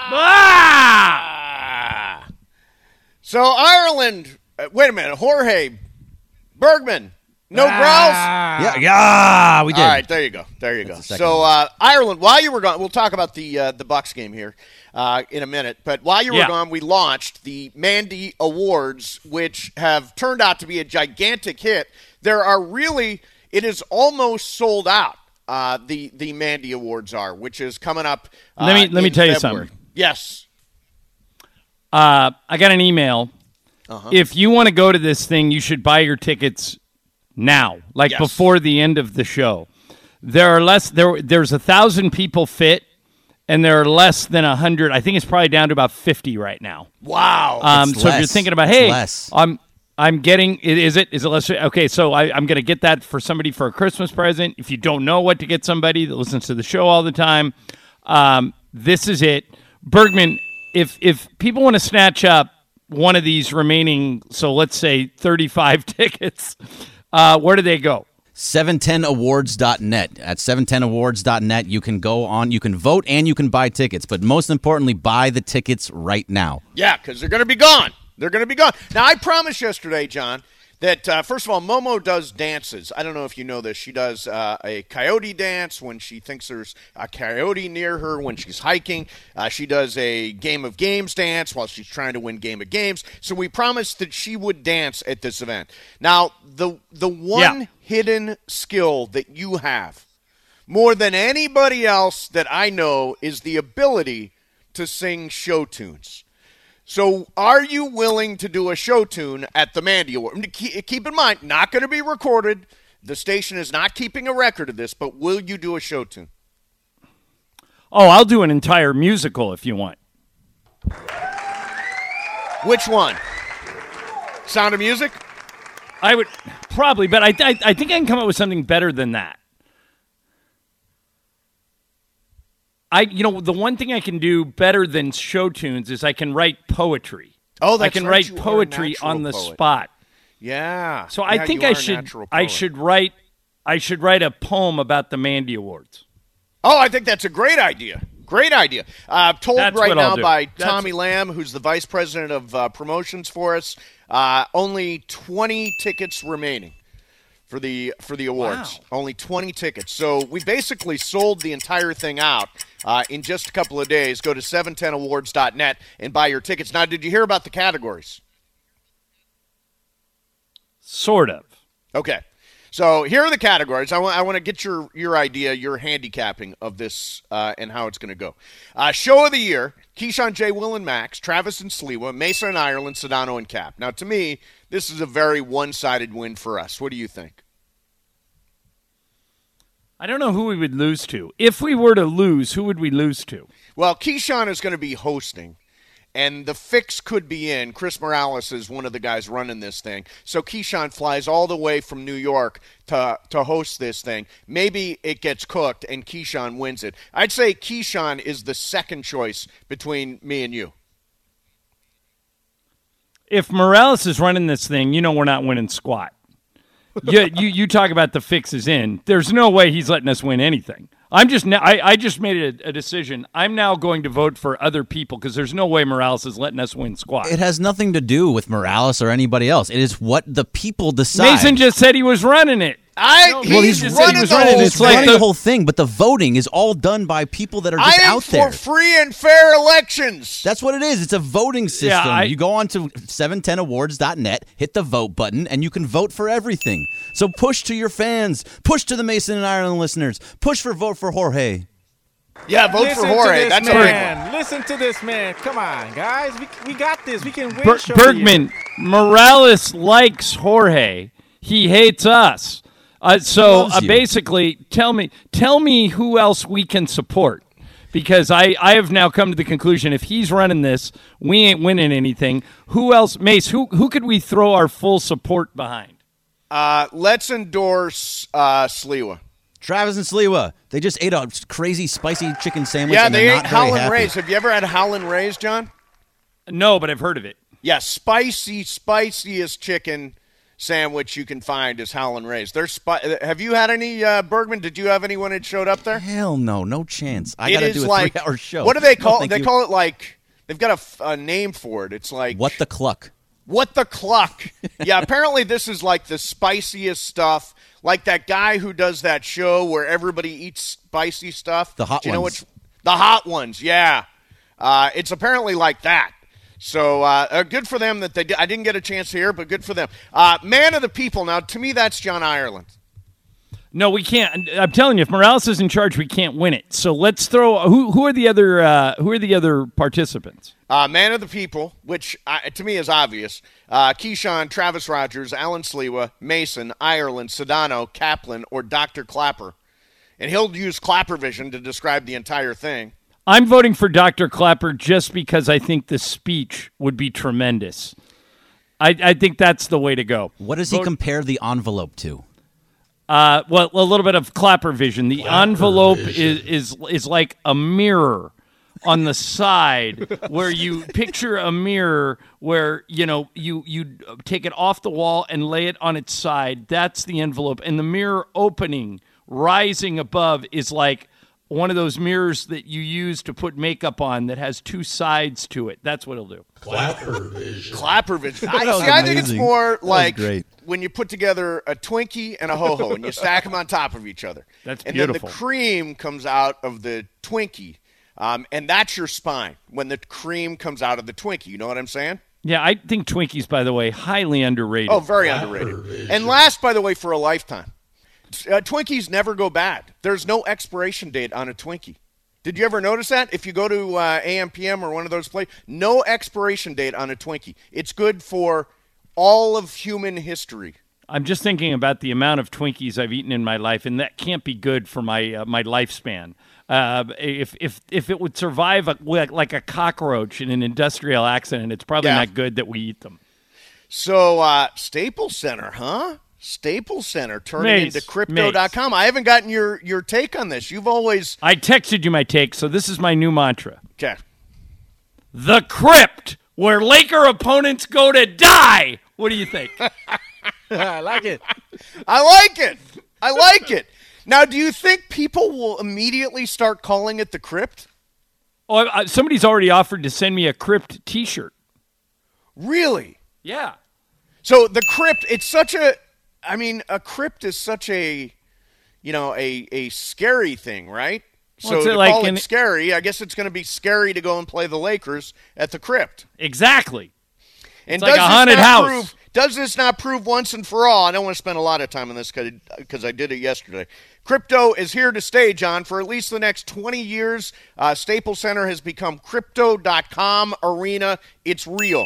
Ah! So Ireland, wait a minute, Jorge Bergman, no growls? Yeah, we did. All right, there you go. So Ireland, while you were gone, we'll talk about the Bucks game here in a minute. But while you were gone, we launched the Mandy Awards, which have turned out to be a gigantic hit. It is almost sold out. The Mandy Awards are, which is coming up. Let me tell you February. something. Yes. I got an email. If you want to go to this thing, you should buy your tickets now, before the end of the show. There's 1,000 people fit, and there are less than 100. I think it's probably down to about 50 right now. Wow. So if you're thinking about, I'm getting it. Is it less? Okay, so I'm going to get that for somebody for a Christmas present. If you don't know what to get somebody that listens to the show all the time, this is it. Bergman, if people want to snatch up one of these remaining, so let's say 35 tickets, where do they go? 710awards.net. At 710awards.net, you can go on, you can vote, and you can buy tickets. But most importantly, buy the tickets right now. Yeah, because they're going to be gone. Now, I promised yesterday, John, that, first of all, Momo does dances. I don't know if you know this. She does a coyote dance when she thinks there's a coyote near her when she's hiking. She does a Game of Games dance while she's trying to win Game of Games. So we promised that she would dance at this event. Now, the one hidden skill that you have, more than anybody else that I know, is the ability to sing show tunes. So are you willing to do a show tune at the Mandy Award? Keep in mind, not going to be recorded. The station is not keeping a record of this, but will you do a show tune? Oh, I'll do an entire musical if you want. Which one? Sound of Music? I would probably, but I think I can come up with something better than that. The one thing I can do better than show tunes is I can write poetry. Oh, that's I can write poetry on the spot. Yeah. So I think I should write a poem about the Mandy Awards. Oh, I think that's a great idea. Told That's right now by That's Tommy Lamb, who's the vice president of promotions for us. Only 20 tickets remaining for the awards. Wow. Only 20 tickets. So we basically sold the entire thing out in just a couple of days. Go to 710awards.net and buy your tickets. Now, did you hear about the categories? Sort of. Okay. So here are the categories. I want to get your idea, your handicapping of this and how it's going to go. Show of the Year, Keyshawn, J. Will, and Max, Travis and Sliwa, Mason and Ireland, Sedano and Cap. Now, to me, this is a very one-sided win for us. What do you think? I don't know who we would lose to. If we were to lose, who would we lose to? Well, Keyshawn is going to be hosting, and the fix could be in. Chris Morales is one of the guys running this thing. So Keyshawn flies all the way from New York to host this thing. Maybe it gets cooked, and Keyshawn wins it. I'd say Keyshawn is the second choice between me and you. If Morales is running this thing, we're not winning squat. You talk about the fixes in. There's no way he's letting us win anything. I just made a decision. I'm now going to vote for other people because there's no way Morales is letting us win squat. It has nothing to do with Morales or anybody else. It is what the people decide. Mason just said he was running it. He's running the whole thing, but the voting is all done by people that are just out there. I am for free and fair elections. That's what it is. It's a voting system. Yeah, you go on to 710awards.net, hit the vote button, and you can vote for everything. So push to your fans. Push to the Mason and Ireland listeners. Push for vote for Jorge. Yeah, vote for Jorge. That's a big one. Listen to this man. Come on, guys. We got this. We can win. Bergman, Morales likes Jorge. He hates us. Basically, tell me who else we can support, because I have now come to the conclusion if he's running this, we ain't winning anything. Who else, Mace? Who could we throw our full support behind? Let's endorse Sliwa. Travis and Sliwa. They just ate a crazy spicy chicken sandwich. Yeah, and they they're ate not very Howlin' happy. Rays. Have you ever had Howlin' Rays, John? No, but I've heard of it. Yeah, spiciest chicken sandwich you can find is Howlin' Ray's. Have you had any, Bergman? Did you have anyone that showed up there? Hell no, no chance. I got to do a 3-hour show. What do they call it? They call it like, they've got a name for it. It's like. What the Cluck. What the Cluck. Yeah, apparently this is like the spiciest stuff. Like that guy who does that show where everybody eats spicy stuff. The hot ones. The hot ones, yeah. It's apparently like that. So good for them that I didn't get a chance to hear, but good for them. Man of the people. Now, to me, that's John Ireland. No, we can't. I'm telling you, if Morales is in charge, we can't win it. So let's throw. Who are the other participants? Man of the people, which to me is obvious. Keyshawn, Travis Rogers, Alan Sliwa, Mason, Ireland, Sedano, Kaplan, or Dr. Clapper. And he'll use Clapper vision to describe the entire thing. I'm voting for Dr. Clapper just because I think the speech would be tremendous. I think that's the way to go. What does he compare the envelope to? Well, a little bit of Clapper vision. The envelope is like a mirror on the side where you picture a mirror where, you take it off the wall and lay it on its side. That's the envelope. And the mirror opening, rising above, is like one of those mirrors that you use to put makeup on that has two sides to it. That's what it'll do. Clapper vision. Clapper vision. I think it's more like great. When you put together a Twinkie and a Ho-Ho and you stack them on top of each other. That's and beautiful. And then the cream comes out of the Twinkie. And that's your spine when the cream comes out of the Twinkie. You know what I'm saying? Yeah, I think Twinkies, by the way, highly underrated. Oh, very underrated. And last, by the way, for a lifetime. Twinkies never go bad. There's no expiration date on a Twinkie. Did you ever notice that? If you go to AMPM or one of those places, no expiration date on a Twinkie. It's good for all of human history. I'm just thinking about the amount of Twinkies I've eaten in my life, and that can't be good for my my lifespan. If it would survive like a cockroach in an industrial accident, it's probably not good that we eat them. So Staples Center, huh? Staples Center turning into Crypto.com. I haven't gotten your take on this. You've always... I texted you my take, so this is my new mantra. Okay. The Crypt, where Laker opponents go to die. What do you think? I like it. I like it. I like it. Now, do you think people will immediately start calling it the Crypt? Oh, somebody's already offered to send me a Crypt T-shirt. Really? Yeah. So the Crypt, it's such a... I mean, a crypt is such a scary thing, right? Well, so to call it scary, I guess it's going to be scary to go and play the Lakers at the Crypt. Exactly. And it's like a haunted house. Does this not prove once and for all? I don't want to spend a lot of time on this because I did it yesterday. Crypto is here to stay, John, for at least the next 20 years. Staples Center has become Crypto.com arena. It's real.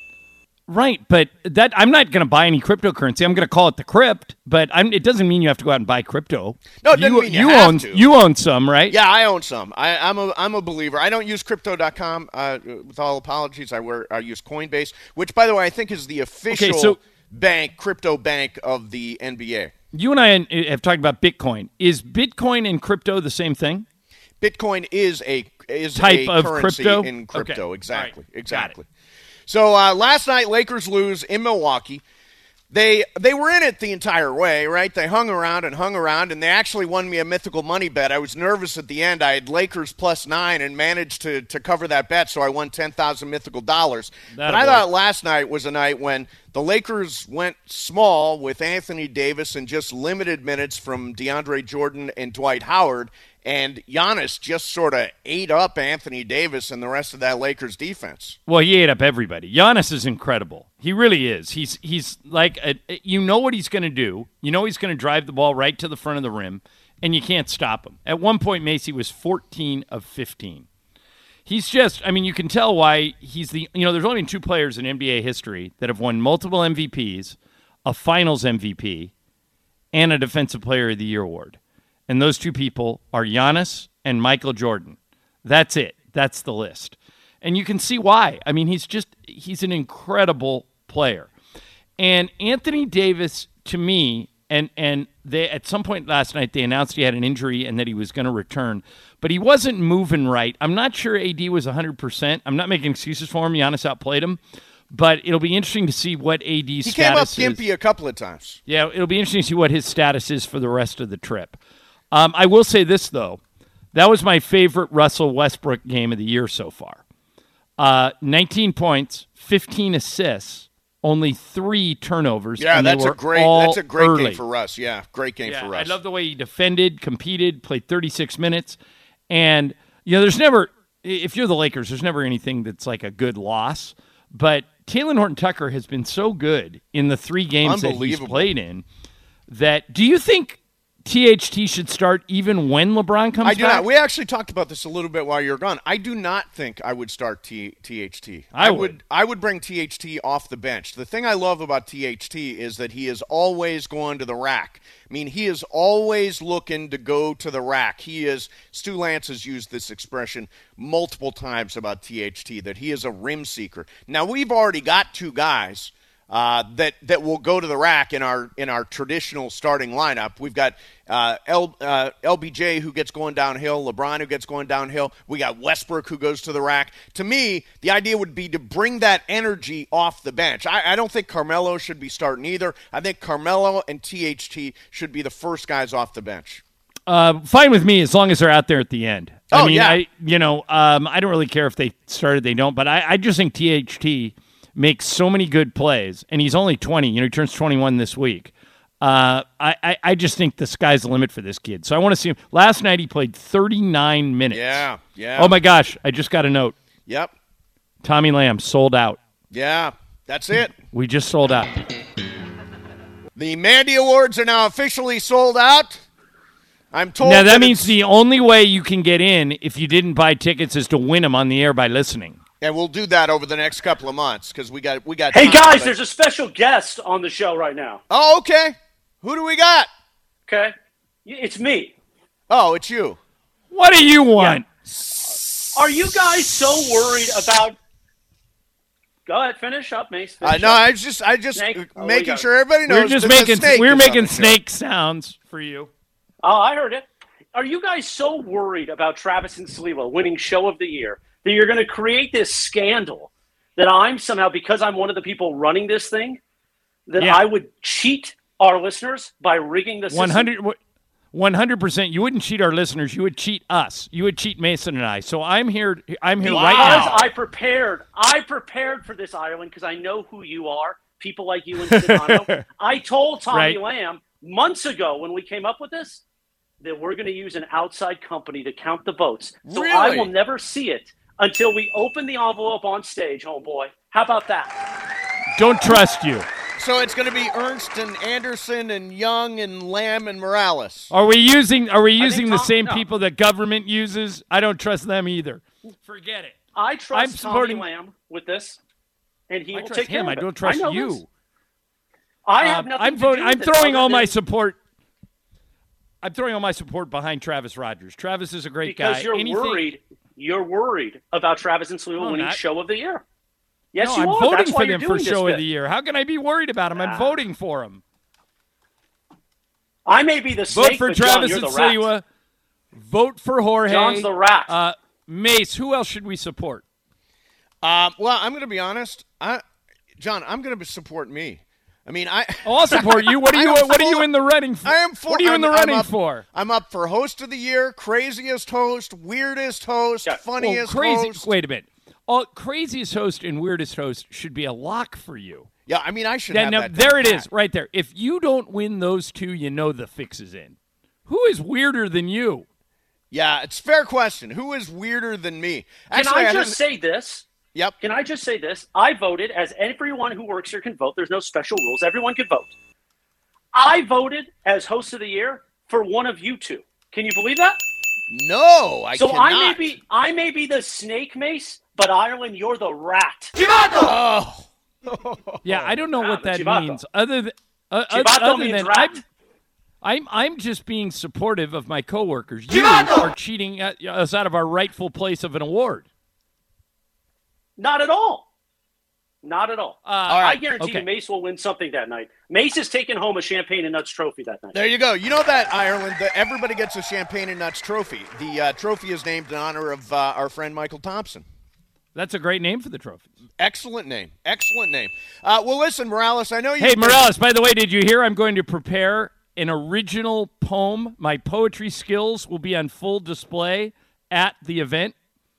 Right, but I'm not going to buy any cryptocurrency. I'm going to call it the Crypt, but it doesn't mean you have to go out and buy crypto. No, it doesn't mean you have to. You own some, right? Yeah, I own some. I'm a believer. I don't use Crypto.com. With all apologies, I use Coinbase, which, by the way, I think is the official crypto bank of the NBA. You and I have talked about Bitcoin. Is Bitcoin and crypto the same thing? Bitcoin is a type of currency crypto? in crypto. Okay. Exactly. Right. Exactly. So last night, Lakers lose in Milwaukee. They were in it the entire way, right? They hung around, and they actually won me a mythical money bet. I was nervous at the end. I had Lakers +9 and managed to cover that bet, so I won $10,000 mythical dollars. But I thought last night was a night when the Lakers went small with Anthony Davis and just limited minutes from DeAndre Jordan and Dwight Howard, and Giannis just sort of ate up Anthony Davis and the rest of that Lakers defense. Well, he ate up everybody. Giannis is incredible. He really is. He's like, you know what he's going to do. You know he's going to drive the ball right to the front of the rim, and you can't stop him. At one point, Macy was 14 of 15. He's just, I mean, you can tell why he's there's only 2 players in NBA history that have won multiple MVPs, a Finals MVP, and a Defensive Player of the Year award. And those 2 people are Giannis and Michael Jordan. That's it. That's the list. And you can see why. I mean, he's an incredible player. And Anthony Davis, to me, and they at some point last night, they announced he had an injury and that he was going to return. But he wasn't moving right. I'm not sure AD was 100%. I'm not making excuses for him. Giannis outplayed him. But it'll be interesting to see what AD's status came up gimpy a couple of times. Yeah, it'll be interesting to see what his status is for the rest of the trip. I will say this, though. That was my favorite Russell Westbrook game of the year so far. 19 points, 15 assists, only 3 turnovers. Yeah, that's a great early. game for Russ. Yeah, great game for Russ. I love the way he defended, competed, played 36 minutes. And, there's never, if you're the Lakers, there's never anything that's like a good loss. But Talen Horton-Tucker has been so good in the 3 games that he's played in that, do you think THT should start even when LeBron comes back? I do not. We actually talked about this a little bit while you were gone. I do not think I would start THT. I would bring THT off the bench. The thing I love about THT is that he is always going to the rack. I mean, he is always looking to go to the rack. Stu Lance has used this expression multiple times about THT, that he is a rim seeker. Now, we've already got 2 guys that will go to the rack in our traditional starting lineup. We've got LBJ who gets going downhill, LeBron who gets going downhill. We got Westbrook who goes to the rack. To me, the idea would be to bring that energy off the bench. I don't think Carmelo should be starting either. I think Carmelo and THT should be the first guys off the bench. Fine with me as long as they're out there at the end. Yeah. I don't really care if they started, they don't, but I just think THT makes so many good plays, and he's only 20. He turns 21 this week. I just think the sky's the limit for this kid. So I want to see him. Last night he played 39 minutes. Yeah. Oh, my gosh. I just got a note. Yep. Tommy Lamb sold out. Yeah, that's it. We just sold out. The Mandy Awards are now officially sold out. I'm told. Now, that means the only way you can get in if you didn't buy tickets is to win them on the air by listening. And we'll do that over the next couple of months because we got. Hey guys, there's a special guest on the show right now. Oh, okay. Who do we got? Okay, it's me. Oh, it's you. What do you want? Yeah. Are you guys so worried about? Go ahead, finish up, Mace. No, I just making sure everybody knows. We're making snake sounds for you. Oh, I heard it. Are you guys so worried about Travis and Sliwa winning Show of the Year that you're going to create this scandal that I'm somehow, because I'm one of the people running this thing, that I would cheat our listeners by rigging the system? 100%. You wouldn't cheat our listeners. You would cheat us. You would cheat Mason and I. So I'm here right now. I prepared for this, Ireland, because I know who you are, people like you and Sedano. I told Tommy Lamb months ago when we came up with this that we're going to use an outside company to count the votes. So really? I will never see it until we open the envelope on stage, homeboy. How about that? Don't trust you. So it's going to be Ernst and Anderson and Young and Lamb and Morales. Are we using the same people that government uses? I don't trust them either. Forget it. I trust Tommy Lamb with this, and he will take care of it. I don't trust you. This. I have nothing to do with I'm throwing all my support. I'm throwing all my support behind Travis Rogers. Travis is a great guy. Because you're worried about Travis and Sliwa winning Show of the Year. Yes, no, you I'm are. voting That's for why them for Show of the Year. How can I be worried about him? I'm voting for him. I may be the snake, vote for but Travis John, and Sliwa. Vote for Jorge. John's the rat. Mace, who else should we support? Well, I'm going to be honest. John, I'm going to support me. I mean, I'll support you. What are you in the running for? I am for. What are you in the running for? I'm up for host of the year, craziest host, weirdest host, funniest host. Wait a minute. Craziest host and weirdest host should be a lock for you. Yeah, I mean, I should have that. There it is, right there. If you don't win those two, you know the fix is in. Who is weirder than you? Yeah, it's a fair question. Who is weirder than me? Actually, Can I just say this? Yep. Can I just say this? I voted, as everyone who works here can vote. There's no special rules. Everyone can vote. I voted as host of the year for one of you two. Can you believe that? No, I cannot. I may be the snake, Mace, but Ireland, you're the rat. Oh. Yeah, I don't know what that means. Other than rat. I'm just being supportive of my coworkers. You are cheating us out of our rightful place of an award. Not at all. Not at all. All right. I guarantee you Mace will win something that night. Mace is taking home a Champagne and Nuts trophy that night. There you go. You know that, Ireland, everybody gets a Champagne and Nuts trophy. The trophy is named in honor of our friend Michael Thompson. That's a great name for the trophies. Excellent name. Excellent name. Well, listen, Morales, I know you... Hey, Morales, by the way, did you hear I'm going to prepare an original poem? My poetry skills will be on full display at the event.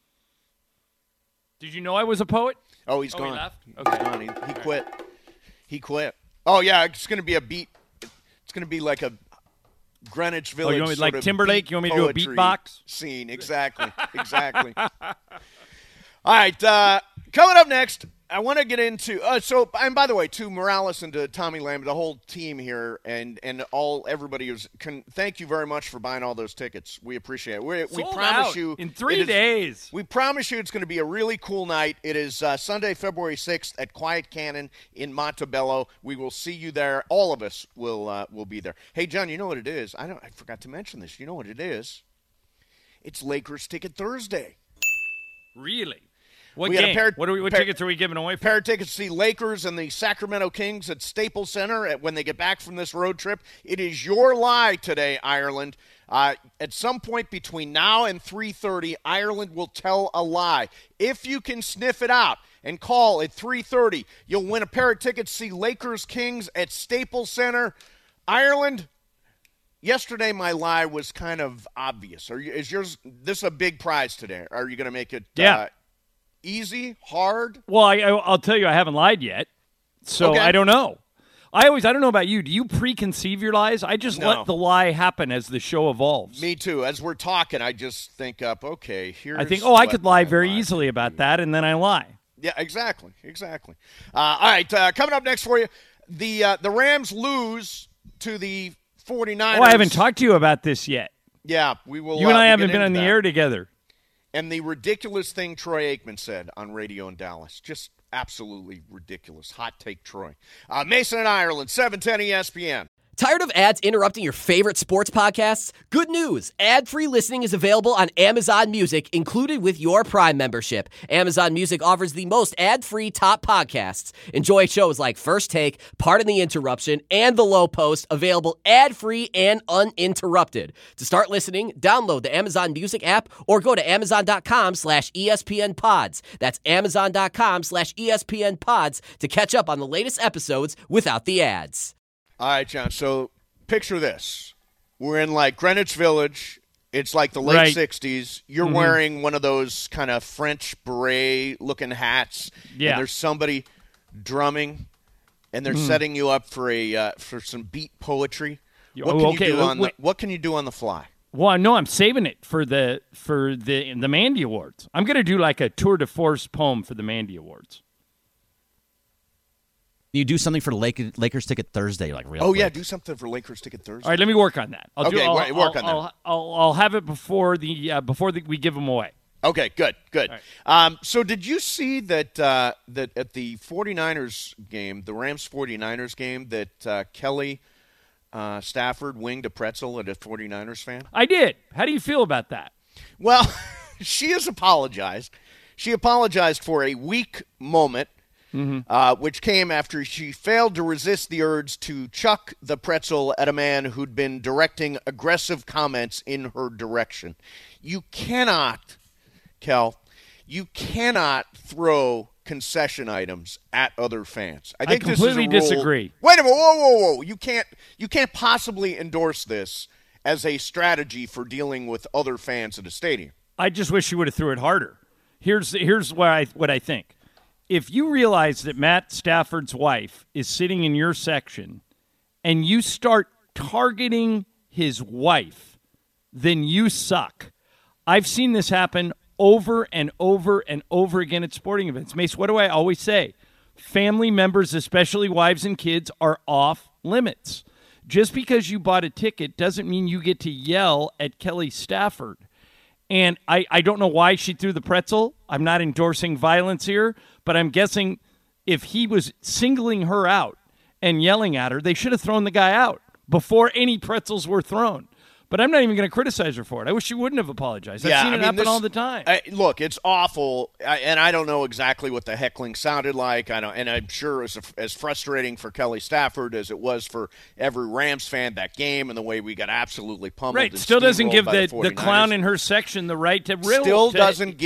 Did you know I was a poet? Oh, he's gone. He left? Okay. He's gone. He quit. He quit. Oh, yeah, it's going to be a beat. It's going to be like a Greenwich Village you want me, like Timberlake? You want me to do a beatbox? Scene. Exactly. Exactly. All right, coming up next, I want to get into and by the way, to Morales and to Tommy Lamb, the whole team here, and everybody who's thank you very much for buying all those tickets. We appreciate it. We promise out you in 3 days. We promise you it's going to be a really cool night. It is Sunday, February 6th at Quiet Cannon in Montebello. We will see you there. All of us will be there. Hey, John, you know what it is? I forgot to mention this. You know what it is? It's Lakers Ticket Thursday. Really? What we game? What tickets are we giving away for? Pair of tickets to see Lakers and the Sacramento Kings at Staples Center when they get back from this road trip. It is your lie today, Ireland. At some point between now and 3:30, Ireland will tell a lie. If you can sniff it out and call at 3:30, you'll win a pair of tickets to see Lakers Kings at Staples Center. Ireland, yesterday my lie was kind of obvious. Is this a big prize today? Are you going to make it easy, hard? Well, I'll tell you, I haven't lied yet, so okay. I don't know. I don't know about you. Do you preconceive your lies? I just let the lie happen as the show evolves. Me too. As we're talking, I just think up, okay, here's... I think, I could lie very easily about that, and then I lie. Yeah, exactly. All right, coming up next for you, the Rams lose to the 49ers. Oh, I haven't talked to you about this yet. Yeah, we will. You and I haven't been on the air together. And the ridiculous thing Troy Aikman said on radio in Dallas. Just absolutely ridiculous. Hot take, Troy. Mason and Ireland, 710 ESPN. Tired of ads interrupting your favorite sports podcasts? Good news. Ad-free listening is available on Amazon Music, included with your Prime membership. Amazon Music offers the most ad-free top podcasts. Enjoy shows like First Take, Pardon the Interruption, and The Low Post, available ad-free and uninterrupted. To start listening, download the Amazon Music app or go to amazon.com/ESPN Pods. That's amazon.com/ESPN Pods to catch up on the latest episodes without the ads. All right, John, so picture this. We're in, like, Greenwich Village. It's like the late 60s. You're wearing one of those kind of French beret-looking hats. Yeah. And there's somebody drumming, and they're setting you up for some beat poetry. What can you do on the fly? Well, no, I'm saving it for the Mandy Awards. I'm going to do, like, a tour de force poem for the Mandy Awards. You do something for Lakers Ticket Thursday, like real quick. Yeah, do something for Lakers Ticket Thursday. All right, let me work on that. Work on that. I'll have it before we give them away. Okay, good. Right. So did you see that at the 49ers game, the Rams 49ers game, that Kelly Stafford winged a pretzel at a 49ers fan? I did. How do you feel about that? Well, she has apologized. She apologized for a weak moment. Which came after she failed to resist the urge to chuck the pretzel at a man who'd been directing aggressive comments in her direction. You cannot, Kel, throw concession items at other fans. I completely disagree. Wait a minute, whoa. You can't possibly endorse this as a strategy for dealing with other fans at a stadium. I just wish she would have threw it harder. Here's what I think. If you realize that Matt Stafford's wife is sitting in your section and you start targeting his wife, then you suck. I've seen this happen over and over and over again at sporting events. Mace, what do I always say? Family members, especially wives and kids, are off limits. Just because you bought a ticket doesn't mean you get to yell at Kelly Stafford. And I don't know why she threw the pretzel. I'm not endorsing violence here, but I'm guessing if he was singling her out and yelling at her, they should have thrown the guy out before any pretzels were thrown. But I'm not even going to criticize her for it. I wish she wouldn't have apologized. I've seen it happen all the time. Look, it's awful, and I don't know exactly what the heckling sounded like. And I'm sure it was as frustrating for Kelly Stafford as it was for every Rams fan that game, and the way we got absolutely pummeled. Right, still doesn't give the clown in her section the right to doesn't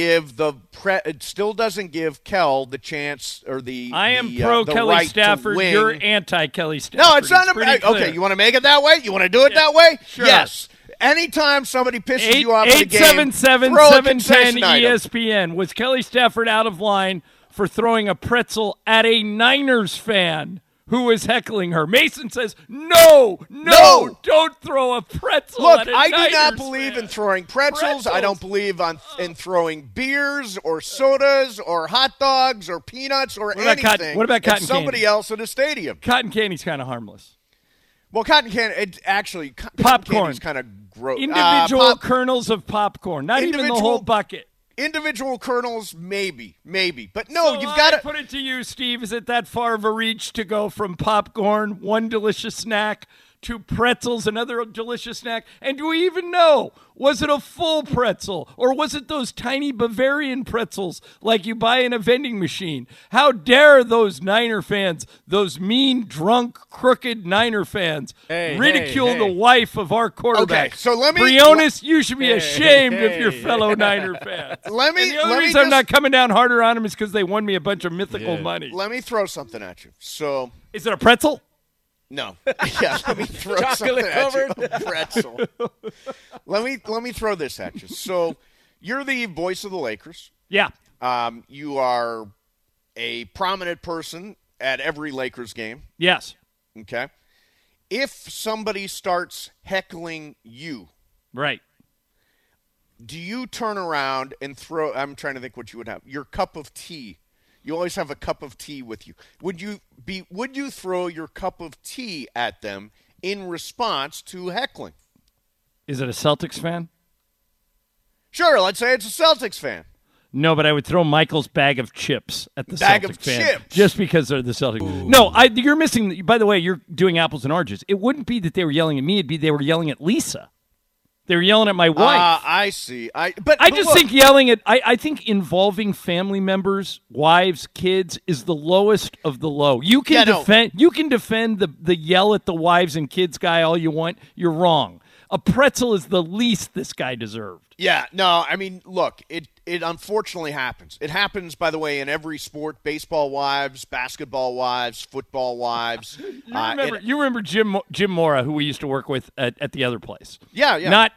give Kel the chance or the. I am pro Kelly right Stafford. You're anti Kelly Stafford. No, it's not. Okay, you want to make it that way? You want to do it that way? Sure. Yes. Anytime somebody pisses you off in the game, 877-710 ESPN. Was Kelly Stafford out of line for throwing a pretzel at a Niners fan who was heckling her? Mason says, no, don't throw a pretzel at a Niners fan. I do not believe in throwing pretzels. I don't believe in throwing beers or sodas or hot dogs or peanuts or anything. What about cotton candy? Somebody else at a stadium. Cotton candy's kind of harmless. Well, cotton candy, popcorn is kind of gross. Individual kernels of popcorn, not even the whole bucket. Individual kernels, maybe. But no, you've got to put it to you, Steve. Is it that far of a reach to go from popcorn, one delicious snack, to pretzels, another delicious snack? And do we even know, was it a full pretzel or was it those tiny Bavarian pretzels like you buy in a vending machine? How dare those Niner fans, those mean, drunk, crooked Niner fans, ridicule the wife of our quarterback? Okay, so let me... Briones, you should be ashamed of your fellow Niner fans. The only reason I'm not coming down harder on them is because they won me a bunch of mythical money. Let me throw something at you. So, is it a pretzel? No. Yeah, let me throw something at you. A pretzel. Let me throw this at you. So, you're the voice of the Lakers. Yeah. You are a prominent person at every Lakers game. Yes. Okay. If somebody starts heckling you, right, do you turn around and throw? I'm trying to think what you would have. Your cup of tea. You always have a cup of tea with you. Would you throw your cup of tea at them in response to heckling? Is it a Celtics fan? Sure, let's say it's a Celtics fan. No, but I would throw Michael's bag of chips at the Celtics fan. Chips. Just because they're the Celtics. Ooh. No, you're missing. By the way, you're doing apples and oranges. It wouldn't be that they were yelling at me. It'd be they were yelling at Lisa. They were yelling at my wife. I see. I think yelling at I think involving family members, wives, kids is the lowest of the low. You can defend the yell at the wives and kids guy all you want. You're wrong. A pretzel is the least this guy deserved. Yeah, no, I mean, look, it unfortunately happens. It happens, by the way, in every sport: baseball wives, basketball wives, football wives. You remember Jim Mora, who we used to work with at the other place? Yeah. Not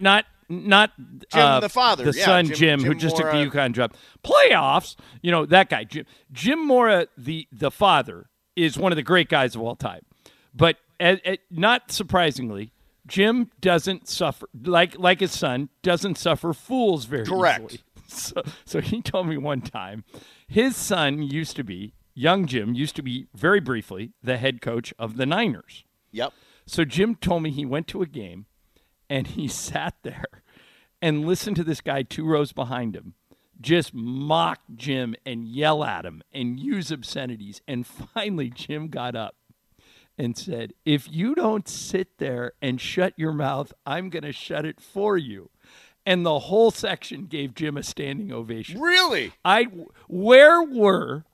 Jim the father, the son Jim who just took the UConn job. Playoffs, that guy Jim Mora, the father, is one of the great guys of all time. But not surprisingly, Jim doesn't suffer like his son doesn't suffer fools very Correct. easily. So he told me one time his son young Jim used to be very briefly the head coach of the Niners. Yep. So Jim told me he went to a game and he sat there and listened to this guy 2 rows behind him just mock Jim and yell at him and use obscenities. And finally Jim got up and said, if you don't sit there and shut your mouth, I'm going to shut it for you. And the whole section gave Jim a standing ovation. Really? Where were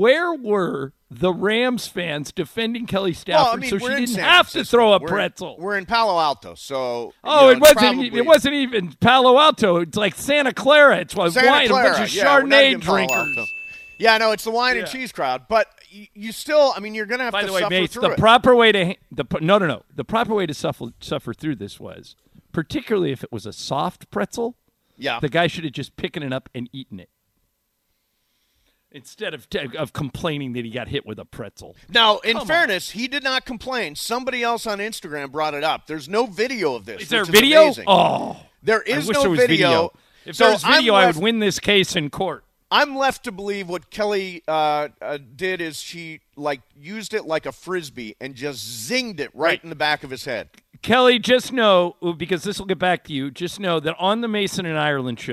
the Rams fans defending Kelly Stafford so she didn't have to throw a pretzel? We're in Palo Alto, so it wasn't even Palo Alto. It's like Santa Clara. It's like a bunch of Chardonnay drinkers. Yeah, no, it's the wine and cheese crowd, but you still, you're going to have to suffer through it. The proper way the proper way to suffer through this was, particularly if it was a soft pretzel, the guy should have just picked it up and eaten it instead of complaining that he got hit with a pretzel. Now, in fairness, he did not complain. Somebody else on Instagram brought it up. There's no video of this. Is there video? Amazing. Oh, there is no video. If there was video, I would win this case in court. I'm left to believe what Kelly did is she used it like a Frisbee and just zinged it right in the back of his head. Kelly, just know, because this will get back to you, just know that on the Mason and Ireland show,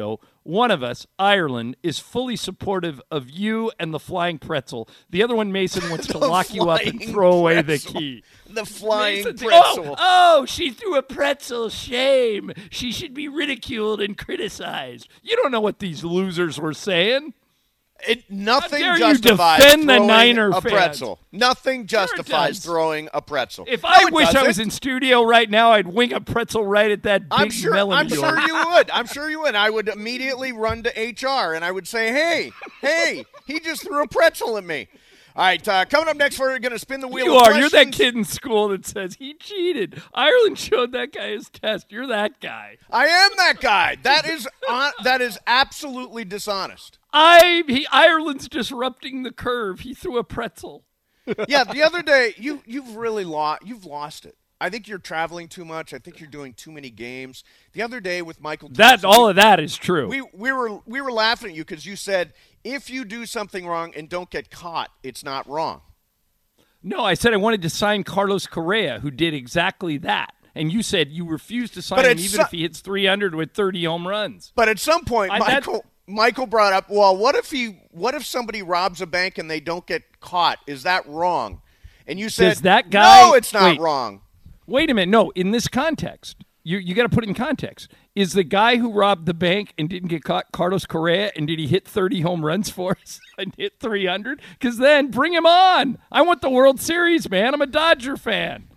One of us, Ireland, is fully supportive of you and the flying pretzel. The other one, Mason, wants to lock you up and throw away the key. The flying Mason, pretzel. Oh, she threw a pretzel. Shame. She should be ridiculed and criticized. You don't know what these losers were saying. Nothing How dare justifies you defend the throwing Niner a fans. Pretzel. Nothing justifies does. throwing a pretzel. If I No, it wish I was doesn't. in studio right now, I'd wing a pretzel right at that big melon. I'm sure you would. I'm sure you would. I would immediately run to HR and I would say, hey, he just threw a pretzel at me. All right, coming up next, we're going to spin the wheel. You're that kid in school that says he cheated. Ireland showed that guy his test. You're that guy. I am that guy. That is absolutely dishonest. Ireland's disrupting the curve. He threw a pretzel. Yeah, the other day you've really lost it. I think you're traveling too much. I think you're doing too many games. The other day with Michael Thompson, All of that is true. We were laughing at you because you said if you do something wrong and don't get caught, it's not wrong. No, I said I wanted to sign Carlos Correa, who did exactly that. And you said you refuse to sign him even if he hits 300 with 30 home runs. But at some point, Michael brought up, well, what if somebody robs a bank and they don't get caught? Is that wrong? And you said, that guy, no, it's not wrong. Wait a minute. No, in this context, you got to put it in context. Is the guy who robbed the bank and didn't get caught Carlos Correa, and did he hit 30 home runs for us and hit 300? Because then bring him on. I want the World Series, man. I'm a Dodger fan.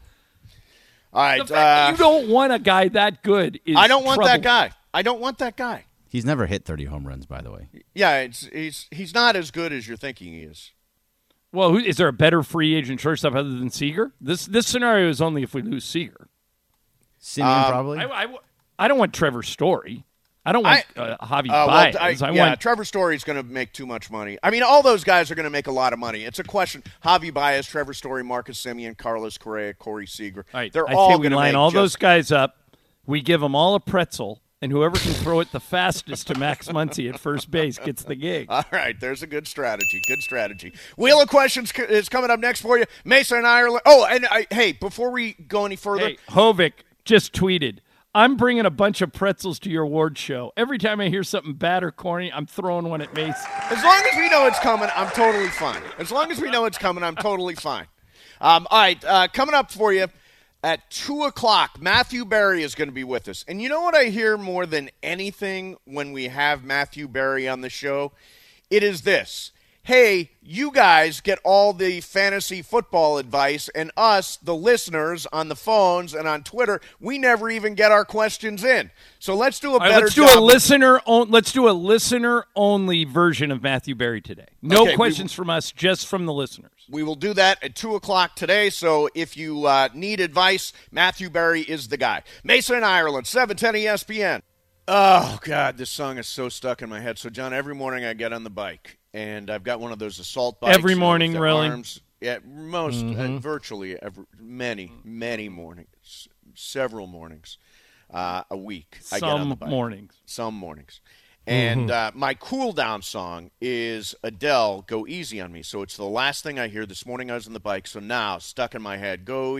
All right. The fact that you don't want a guy that good is I don't want troubling. that guy. I don't want that guy. He's never hit 30 home runs, by the way. Yeah, he's not as good as you're thinking he is. Well, is there a better free agent shortstop other than Seager? This scenario is only if we lose Seager. Simeon, probably. I don't want Trevor Story. I don't want Javi Baez. Trevor Story is going to make too much money. I mean, all those guys are going to make a lot of money. It's a question. Javi Baez, Trevor Story, Marcus Simeon, Carlos Correa, Corey Seager. All right, They're all going to line all those guys up. We give them all a pretzel, and whoever can throw it the fastest to Max Muncy at first base gets the gig. All right, there's a good strategy. Good strategy. Wheel of Questions is coming up next for you. Mason and Ireland. Oh, and hey, before we go any further. Hey, Hovick just tweeted, I'm bringing a bunch of pretzels to your award show. Every time I hear something bad or corny, I'm throwing one at Mason. As long as we know it's coming, I'm totally fine. As long as we know it's coming, I'm totally fine. All right, coming up for you at 2 o'clock, Matthew Berry is going to be with us. And you know what I hear more than anything when we have Matthew Berry on the show? It is this. Hey, you guys get all the fantasy football advice, and us, the listeners, on the phones and on Twitter, we never even get our questions in. So let's do a better job. Let's do a listener-only version of Matthew Berry today. No questions from us, just from the listeners. We will do that at 2 o'clock today, so if you need advice, Matthew Berry is the guy. Mason and Ireland, 710 ESPN. Oh, God, this song is so stuck in my head. So, John, every morning I get on the bike, and I've got one of those assault bikes. Every morning, really? Arms, yeah, virtually many mornings, several mornings a week. I get on the bike. Some mornings. And my cool-down song is Adele, Go Easy on Me. So it's the last thing I hear. This morning I was on the bike, so now, stuck in my head, Go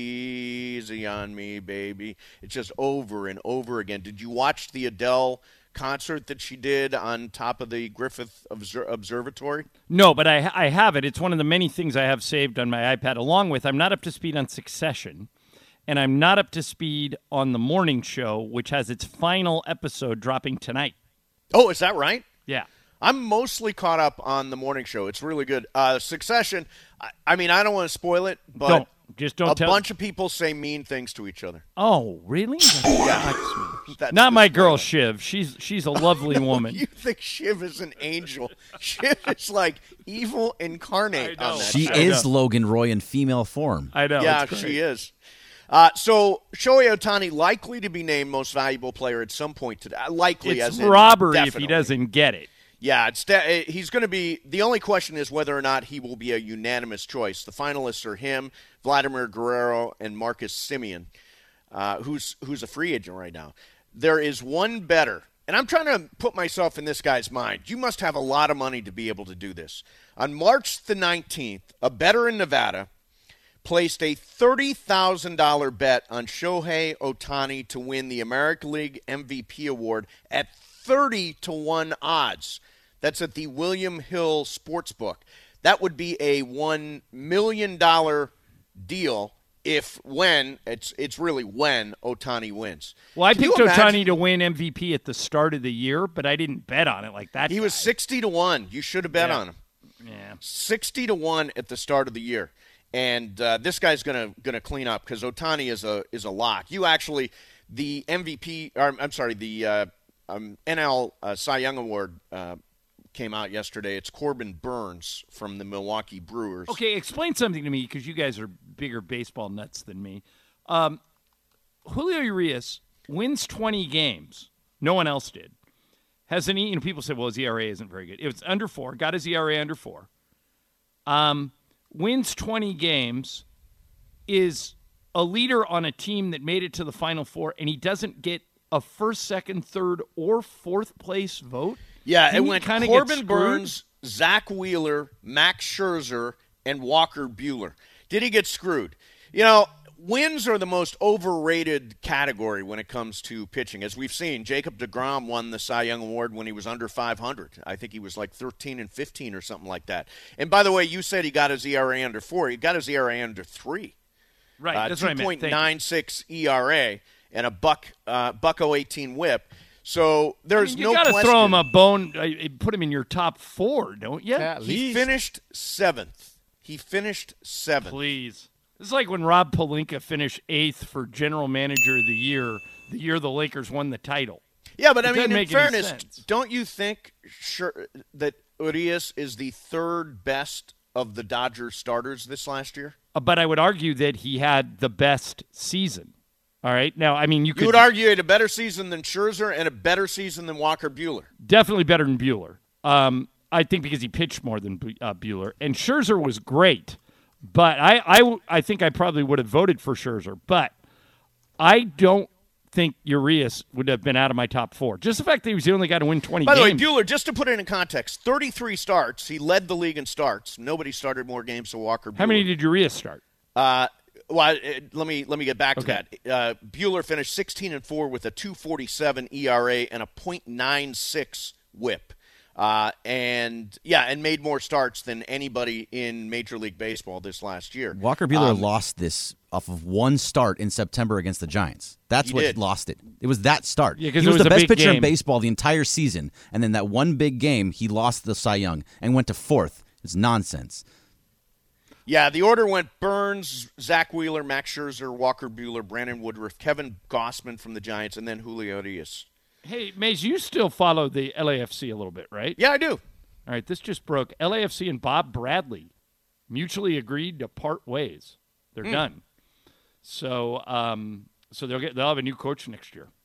Easy on Me, baby. It's just over and over again. Did you watch the Adele concert that she did on top of the Griffith Observatory? No, but I have it. It's one of the many things I have saved on my iPad, along with I'm not up to speed on Succession, and I'm not up to speed on The Morning Show, which has its final episode dropping tonight. Oh, is that right? Yeah. I'm mostly caught up on The Morning Show. It's really good. Succession, I mean, I don't want to spoil it, but don't tell. Bunch of people say mean things to each other. Oh, really? Yeah. Not my girl, Shiv. She's a lovely woman. You think Shiv is an angel. Shiv is like evil incarnate on that She show. is Logan Roy in female form. I know. Yeah, she is. So Shohei Ohtani likely to be named most valuable player at some point today. Likely, it's as in robbery definitely. if he doesn't get it. Yeah, he's going to be. The only question is whether or not he will be a unanimous choice. The finalists are him, Vladimir Guerrero, and Marcus Simeon, who's a free agent right now. There is one better, and I'm trying to put myself in this guy's mind. You must have a lot of money to be able to do this. On March the 19th, a bettor in Nevada placed a $30,000 bet on Shohei Ohtani to win the American League MVP award at 30-1 odds. That's at the William Hill Sportsbook. That would be a $1 million deal when Ohtani wins. Well, I picked Ohtani to win MVP at the start of the year, but I didn't bet on it like that. He was 60-1. You should have bet on him. Yeah, 60-1 at the start of the year, and this guy's gonna clean up because Ohtani is a lock. You actually the MVP. The NL Cy Young Award came out yesterday. It's Corbin Burns from the Milwaukee Brewers. Okay, explain something to me because you guys are bigger baseball nuts than me. Julio Urias wins 20 games. No one else did. Has any? People say, well, his ERA isn't very good. It was under 4. Got his ERA under 4. Wins 20 games. Is a leader on a team that made it to the Final Four, and he doesn't get a first, second, third, or fourth place vote. Yeah, it went Corbin Burns, Zach Wheeler, Max Scherzer, and Walker Buehler. Did he get screwed? Wins are the most overrated category when it comes to pitching. As we've seen, Jacob deGrom won the Cy Young Award when he was under 500. I think he was like 13-15 or something like that. And by the way, you said he got his ERA under 4. He got his ERA under 3. Right, that's what I meant. 2.96 ERA and a .018 WHIP. So there's no question. You got to throw him a bone, put him in your top 4, don't you? He finished 7th. Please. This is like when Rob Pelinka finished 8th for General Manager of the year the Lakers won the title. Yeah, but in fairness, don't you think that Urias is the 3rd best of the Dodgers starters this last year? But I would argue that he had the best season. All right. Now, you would argue he had a better season than Scherzer and a better season than Walker Buehler. Definitely better than Buehler. I think because he pitched more than Buehler. And Scherzer was great. But I think I probably would have voted for Scherzer. But I don't think Urias would have been out of my top 4. Just the fact that he was the only guy to win 20 games. By the way, Buehler, just to put it in context, 33 starts. He led the league in starts. Nobody started more games than Walker Buehler. How many did Urias start? Let me get back to that. Buehler finished 16-4 with a 2.47 ERA and a .96 WHIP. And made more starts than anybody in Major League Baseball this last year. Walker Buehler lost this off of one start in September against the Giants. That's what lost it. It was that start. Yeah, he was the best pitcher in baseball the entire season, and then that one big game, he lost the Cy Young and went to 4th. It's nonsense. Yeah, the order went Burns, Zach Wheeler, Max Scherzer, Walker Buehler, Brandon Woodruff, Kevin Gausman from the Giants, and then Julio Urias. Hey, Mays, you still follow the LAFC a little bit, right? Yeah, I do. All right, this just broke. LAFC and Bob Bradley mutually agreed to part ways. They're done. So, they'll have a new coach next year.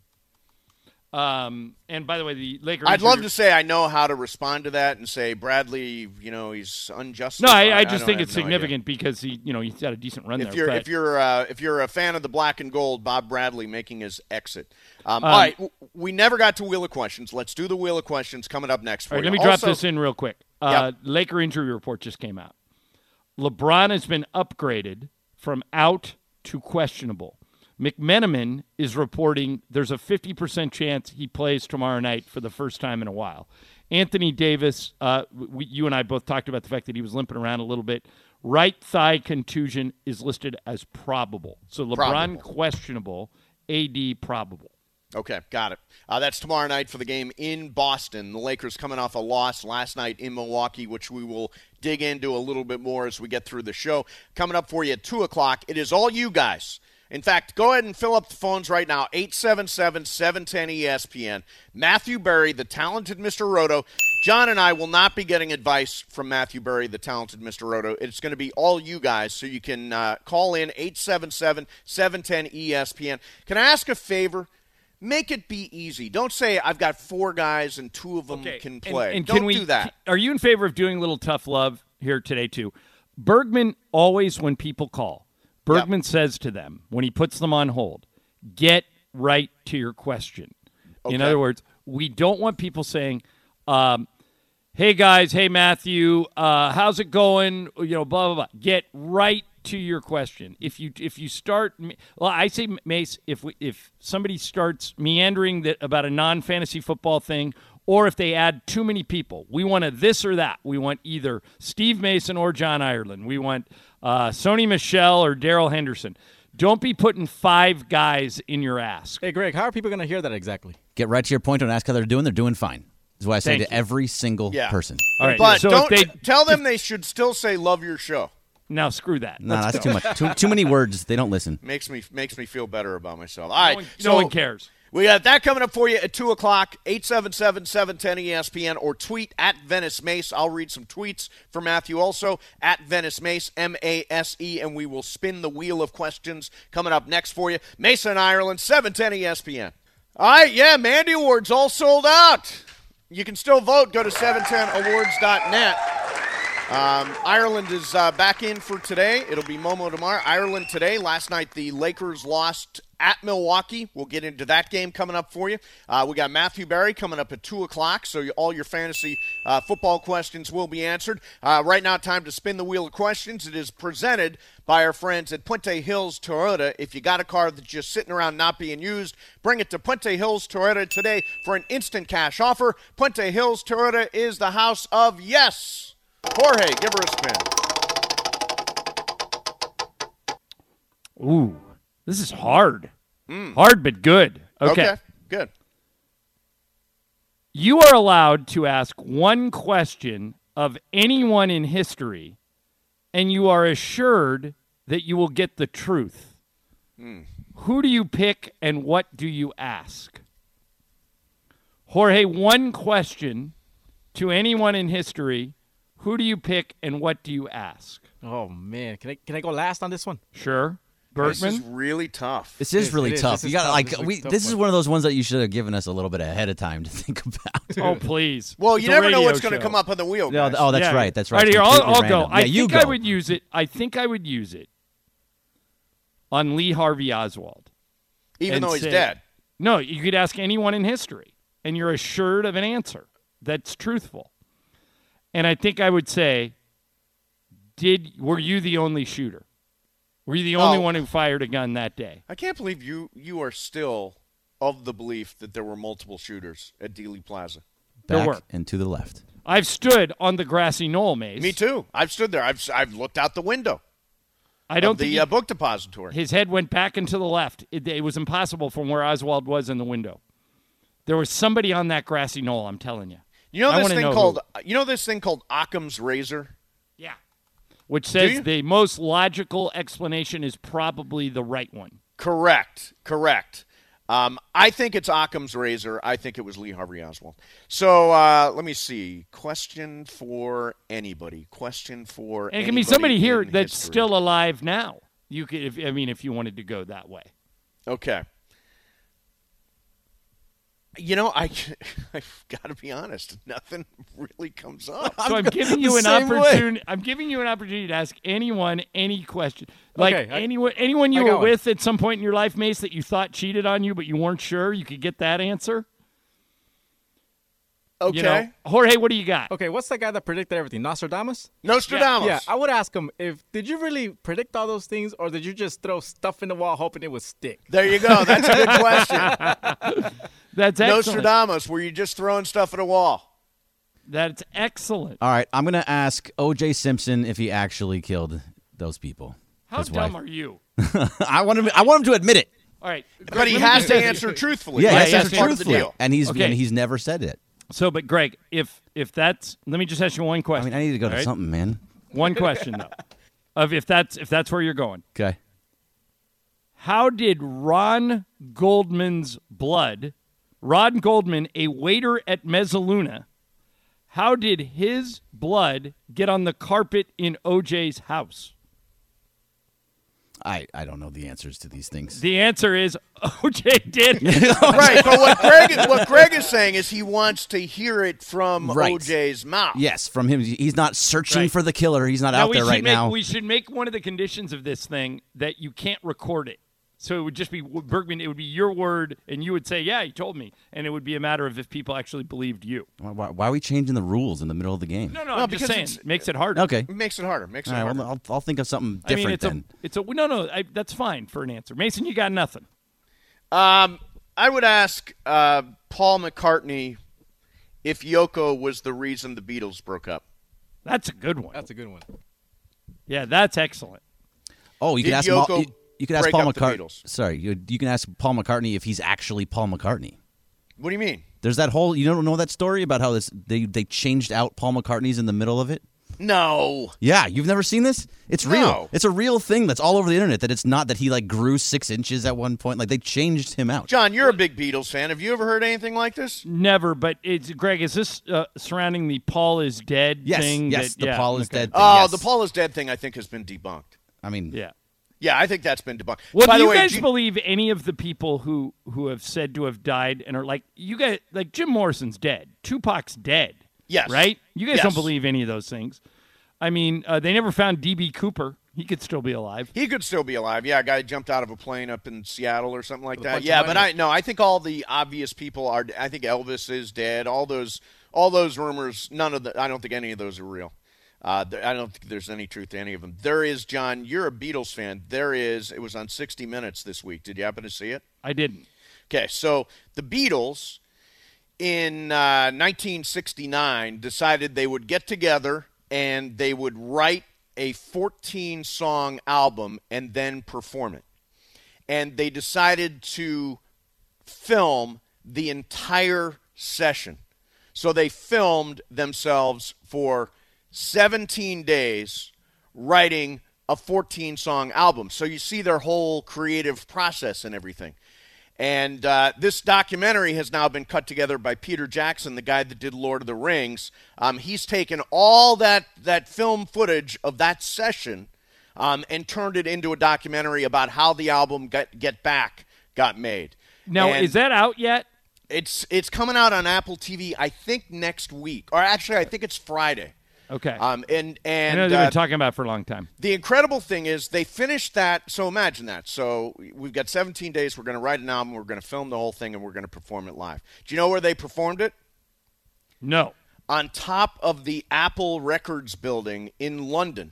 And by the way, the Lakers. I'd love to say I know how to respond to that and say Bradley, he's unjust. No, I just think it's significant because he's had a decent run there. If you're a fan of the black and gold, Bob Bradley making his exit. All right, we never got to Wheel of Questions. Let's do the Wheel of Questions coming up next. All right, let me drop this in real quick. Laker injury report just came out. LeBron has been upgraded from out to questionable. McMenamin is reporting there's a 50% chance he plays tomorrow night for the first time in a while. Anthony Davis, you and I both talked about the fact that he was limping around a little bit. Right thigh contusion is listed as probable. So LeBron questionable, AD probable. Okay, got it. That's tomorrow night for the game in Boston. The Lakers coming off a loss last night in Milwaukee, which we will dig into a little bit more as we get through the show. Coming up for you at 2 o'clock, it is all you guys. In fact, go ahead and fill up the phones right now, 877-710-ESPN. Matthew Berry, the talented Mr. Roto. John and I will not be getting advice from Matthew Berry, the talented Mr. Roto. It's going to be all you guys, so you can call in, 877-710-ESPN. Can I ask a favor? Make it be easy. Don't say I've got 4 guys and 2 of them can play. And Don't do that. Are you in favor of doing a little tough love here today, too? Bergman, always when people call, Bergman says to them, when he puts them on hold, get right to your question. Okay. In other words, we don't want people saying, hey, guys, hey, Matthew, how's it going? Blah, blah, blah. Get right to your question, if you start, well, I say, Mace, if somebody starts meandering about a non-fantasy football thing, or if they add too many people, we want a this or that. We want either Steve Mason or John Ireland. We want Sony Michel or Darrell Henderson. Don't be putting 5 guys in your ask. Hey, Greg, how are people going to hear that exactly? Get right to your point and ask how they're doing. They're doing fine. That's what I say Thank to you. every single person. All right, But so don't tell them they should still say love your show. Now screw that. No, that's too much. Too many words. They don't listen. Makes me feel better about myself. All right, No one cares. We got that coming up for you at 2 o'clock, 877-710-ESPN, or tweet at Venice Mace. I'll read some tweets for Matthew also, at Venice Mace, M-A-S-E, and we will spin the wheel of questions coming up next for you. Mason, Ireland, 710 ESPN. All right, yeah, Mandy Awards all sold out. You can still vote. Go to 710awards.net. Ireland is back in for today. It'll be Momo tomorrow. Ireland today. Last night the Lakers lost at Milwaukee. We'll get into that game coming up for you. We got Matthew Berry coming up at 2 o'clock, so all your fantasy football questions will be answered. Right now, time to spin the wheel of questions. It is presented by our friends at Puente Hills Toyota. If you got a car that's just sitting around not being used, bring it to Puente Hills Toyota today for an instant cash offer. Puente Hills Toyota is the house of yes. Jorge, give her a spin. Ooh, this is hard. Hard but good. Okay, good. You are allowed to ask one question of anyone in history, and you are assured that you will get the truth. Who do you pick, and what do you ask? Jorge, one question to anyone in history. Who do you pick, and what do you ask? Oh, man. Can I go last on this one? Sure. Bergman? This is really tough. This is really tough. This You got is tough. This is one of those ones that you should have given us a little bit ahead of time to think about. Oh, please. Well, It's you a never know radio what's going to show. come up on the wheel, No, guys. oh, that's Yeah. right. That's All right. right, here, Completely I'll random. go. I you think go. I would use it. I think I would use it on Lee Harvey Oswald. Even and though he's say- dead. No, you could ask anyone in history, and you're assured of an answer that's truthful. And I think I would say, were you the only shooter? Were you the only one who fired a gun that day? I can't believe you are still of the belief that there were multiple shooters at Dealey Plaza. There Back were. and to the left. I've stood on the grassy knoll, Mace. Me too. I've stood there. I've looked out the window. I don't of think the book depository. his head went back and to the left. It was impossible from where Oswald was in the window. There was somebody on that grassy knoll, I'm telling you. You know I this wanna thing know called this thing called Occam's razor? Yeah. Which you? says the most logical explanation is probably the right one. Correct. I think it's Occam's razor. I think it was Lee Harvey Oswald. So let me see. Question for anybody. And it can be somebody here in that's history. still alive now. You could, if you wanted to go that way. Okay. You know, I've got to be honest. Nothing really comes up. So I'm giving you the an same way. opportunity. I'm giving you an opportunity to ask anyone any question. Like Okay, anyone you I were got one. with at some point in your life, Mace, that you thought cheated on you, but you weren't sure. You could get that answer. Okay. You know? Jorge, what do you got? Okay, what's that guy that predicted everything? Nostradamus? Nostradamus. Yeah, I would ask him, did you really predict all those things, or did you just throw stuff in the wall hoping it would stick? There you go. That's a good question. That's excellent. Nostradamus, were you just throwing stuff at a wall? That's excellent. All right, I'm going to ask O.J. Simpson if he actually killed those people. How his dumb wife. are you? I want him to admit it. All right. But he Greg, let me has just to ask you- answer truthfully. Yeah, right? he has yeah, to That's answer part of the truthfully. deal. And Okay. he's never said it. So, but Greg, if that's, let me just ask you one I question. mean, I need to go to all right? something, man. One question though, if that's where you're going. Okay. How did Ron Goldman, a waiter at Mezzaluna, how did his blood get on the carpet in OJ's house? I don't know the answers to these things. The answer is OJ did. Right, but what Greg is saying is he wants to hear it from Right. OJ's mouth. Yes, from him. He's not searching Right. for the killer. He's not Now, out there right now. We should make one of the conditions of this thing that you can't record it. So it would just be Bergman. It would be your word, and you would say, "Yeah, he told me," and it would be a matter of if people actually believed you. Why are we changing the rules in the middle of the game? No, I'm just saying, it makes it harder. Okay, It makes it harder. all right. Well, I'll think of something different then. That's fine for an answer. Mason, you got nothing. I would ask Paul McCartney if Yoko was the reason the Beatles broke up. That's a good one. That's a good one. Yeah, that's excellent. Oh, you Did can ask Yoko you can ask break Paul up the McCartney. Beatles? Sorry, you can ask Paul McCartney if he's actually Paul McCartney. What do you mean? There's that whole, you don't know that story about how they changed out Paul McCartney's in the middle of it? No. Yeah, you've never seen this? It's real. No. It's a real thing that's all over the internet, that it's not that he like grew 6 inches at one point. Like they changed him out. John, you're a big Beatles fan. Have you ever heard anything like this? Never, but Greg. Is this surrounding the Paul is dead thing? Yes, the Paul is dead thing. Oh, yes. the Paul is dead thing, I think, has been debunked. I mean, Yeah. Yeah, I think that's been debunked. Well, By do the you way, guys believe any of the people who have said to have died and are like, you guys, like Jim Morrison's dead, Tupac's dead, Yes. right? You guys Yes. don't believe any of those things. I mean, they never found D.B. Cooper. He could still be alive. He could still be alive. Yeah, a guy jumped out of a plane up in Seattle or something like With a that. bunch of Yeah, but money. I think all the obvious people are. I think Elvis is dead. All those rumors. I don't think any of those are real. I don't think there's any truth to any of them. There is, John. You're a Beatles fan. There is. It was on 60 Minutes this week. Did you happen to see it? I didn't. Okay, so the Beatles in 1969 decided they would get together and they would write a 14-song album and then perform it. And they decided to film the entire session. So they filmed themselves for 17 days writing a 14-song album. So you see their whole creative process and everything. And this documentary has now been cut together by Peter Jackson, the guy that did Lord of the Rings. He's taken all that film footage of that session and turned it into a documentary about how the album Get Back got made. Now, And is that out yet? It's coming out on Apple TV, I think, next week. Or actually, I think it's Friday. Okay. And I know they've been talking about it for a long time. the incredible thing is they finished that. So imagine that. So we've got 17 days. We're going to write an album. We're going to film the whole thing, and we're going to perform it live. Do you know where they performed it? No. On top of the Apple Records building in London.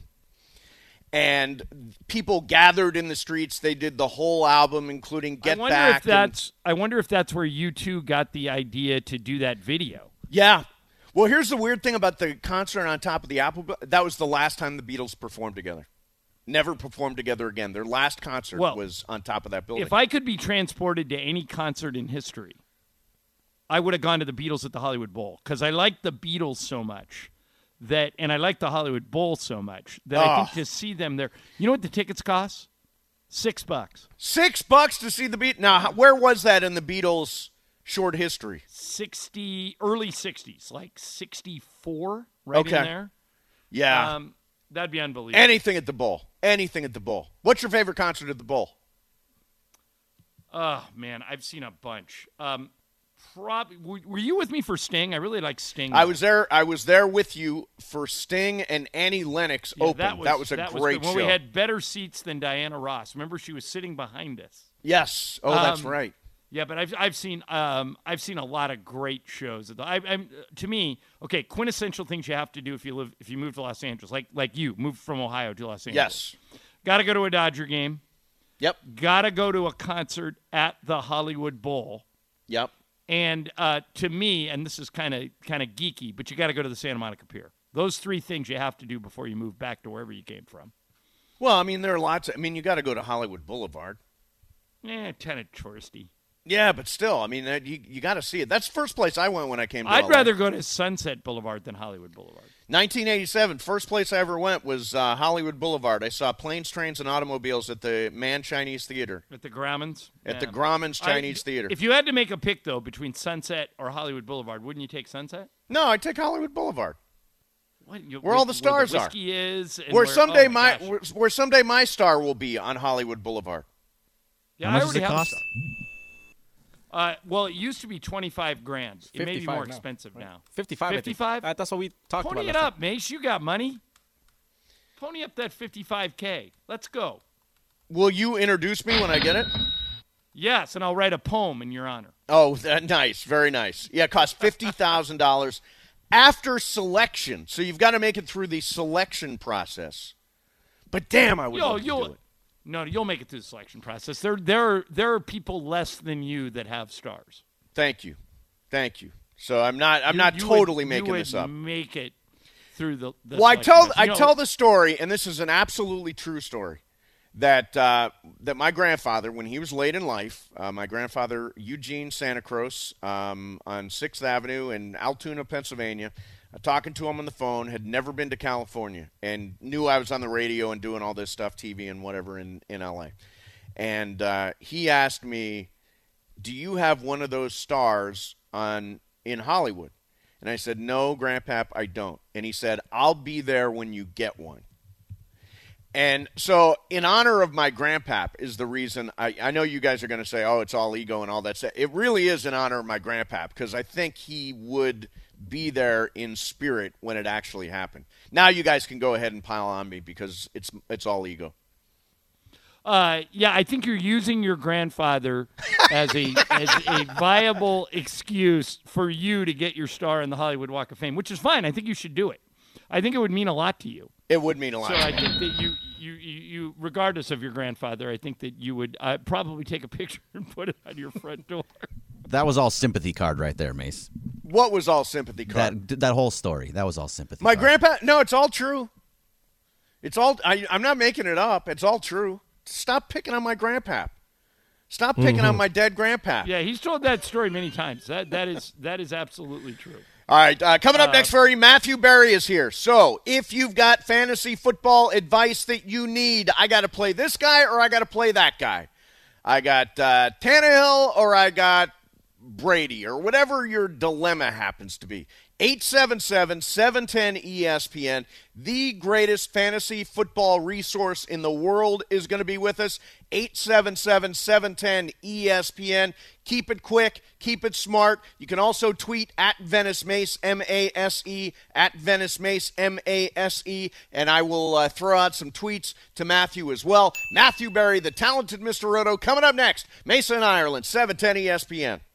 And people gathered in the streets. They did the whole album, including Get Back. I wonder if that's where you two got the idea to do that video. Yeah. Well, here's the weird thing about the concert on top of the Apple. That was the last time the Beatles performed together. Never performed together again. Their last concert was on top of that building. If I could be transported to any concert in history, I would have gone to the Beatles at the Hollywood Bowl because I like the Beatles so much and I like the Hollywood Bowl so much that I think to see them there. You know what the tickets cost? $6. $6 to see the Beatles. Now, where was that in the Beatles' short history? Early 60s, like 64, right in there. Yeah. That'd be unbelievable. Anything at the Bowl. Anything at the Bowl. What's your favorite concert at the Bowl? Oh, man, I've seen a bunch. Probably. Were you with me for Sting? I really like Sting. I was there with you for Sting and Annie Lennox open. That was a great show. When we had better seats than Diana Ross. Remember, she was sitting behind us. Yes. Oh, that's right. Yeah, but I've seen a lot of great shows. To me, okay, quintessential things you have to do if you move to Los Angeles, like you moved from Ohio to Los Angeles. Yes. Got to go to a Dodger game. Yep. Got to go to a concert at the Hollywood Bowl. Yep. And to me, and this is kind of geeky, but you got to go to the Santa Monica Pier. Those three things you have to do before you move back to wherever you came from. Well, I mean, there are lots. You got to go to Hollywood Boulevard. Kind of touristy. Yeah, but still, I mean, you got to see it. That's the first place I went when I came to I'd LA. rather go to Sunset Boulevard than Hollywood Boulevard. 1987, first place I ever went was Hollywood Boulevard. I saw Planes, Trains, and Automobiles at the Mann Chinese Theater. At the Grauman's? At the Grauman's Chinese Theater. If you had to make a pick, though, between Sunset or Hollywood Boulevard, wouldn't you take Sunset? No, I'd take Hollywood Boulevard. Where all the stars where the whiskey is. And where someday my star will be on Hollywood Boulevard. Yeah, How much I already does it have cost? a star. Well, it used to be $25,000. It may be more now. expensive now. 55. 55? That's what we talked about. Pony it up, Mace. You got money. Pony up that $55K. Let's go. Will you introduce me when I get it? Yes, and I'll write a poem in your honor. Oh, nice. Very nice. Yeah, it costs $50,000 after selection. So you've got to make it through the selection process. But damn, I would love to do it. No, you'll make it through the selection process. There are people less than you that have stars. Thank you. So I'm not totally making this up. Make it through the well, I tell the story, and this is an absolutely true story, that my grandfather, when he was late in life, my grandfather Eugene Santa Cruz on 6th Avenue in Altoona, Pennsylvania, talking to him on the phone, had never been to California, and knew I was on the radio and doing all this stuff, TV and whatever in L.A. And he asked me, do you have one of those stars in Hollywood? And I said, no, Grandpap, I don't. And he said, I'll be there when you get one. And so in honor of my Grandpap is the reason I know you guys are going to say, oh, it's all ego and all that stuff. It really is in honor of my Grandpap because I think he would be there in spirit when it actually happened. Now you guys can go ahead and pile on me because it's all ego. Yeah, I think you're using your grandfather as a viable excuse for you to get your star in the Hollywood Walk of Fame, which is fine. I think you should do it. I think it would mean a lot to you. It would mean a lot. So I think that you, regardless of your grandfather, I think that you would probably take a picture and put it on your front door. That was all sympathy card right there, Mace. What was all sympathy card? That whole story. That was all sympathy. My card. grandpa? No, it's all true. It's all. I'm not making it up. It's all true. Stop picking on my Grandpap. Stop picking on my dead Grandpap. Yeah, he's told that story many times. That is absolutely true. All right, coming up next for you, Matthew Berry is here. So if you've got fantasy football advice that you need, I got to play this guy or I got to play that guy. I got Tannehill or I got Brady or whatever your dilemma happens to be. 877-710-ESPN. The greatest fantasy football resource in the world is going to be with us. 877-710-ESPN. Keep it quick. Keep it smart. You can also tweet at Venice Mace, M-A-S-E, at Venice Mace, M-A-S-E, and I will throw out some tweets to Matthew as well. Matthew Berry, the talented Mr. Roto, coming up next. Mason, Ireland, 710 ESPN.